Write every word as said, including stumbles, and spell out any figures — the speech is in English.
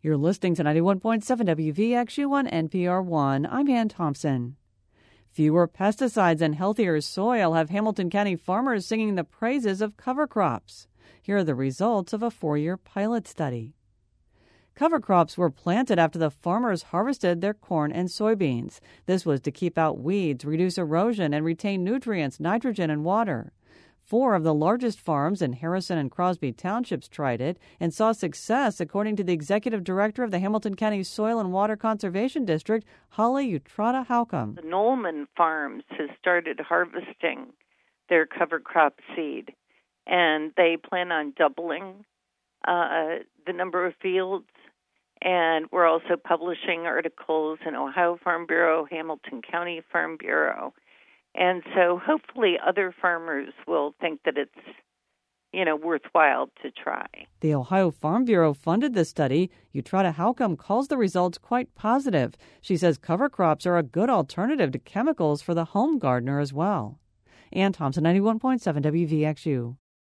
You're listening to ninety-one point seven W V X U on N P R one. I'm Ann Thompson. Fewer pesticides and healthier soil have Hamilton County farmers singing the praises of cover crops. Here are the results of a four-year pilot study. Cover crops were planted after the farmers harvested their corn and soybeans. This was to keep out weeds, reduce erosion, and retain nutrients, nitrogen, and water. Four of the largest farms in Harrison and Crosby Townships tried it and saw success, according to the executive director of the Hamilton County Soil and Water Conservation District, Holly Utrata Halcomb. The Nolman Farms has started harvesting their cover crop seed, and they plan on doubling uh, the number of fields. And we're also publishing articles in Ohio Farm Bureau, Hamilton County Farm Bureau. And so hopefully other farmers will think that it's, you know, worthwhile to try. The Ohio Farm Bureau funded the study. Utrata Halcomb calls the results quite positive. She says cover crops are a good alternative to chemicals for the home gardener as well. Ann Thompson, ninety-one point seven W V X U.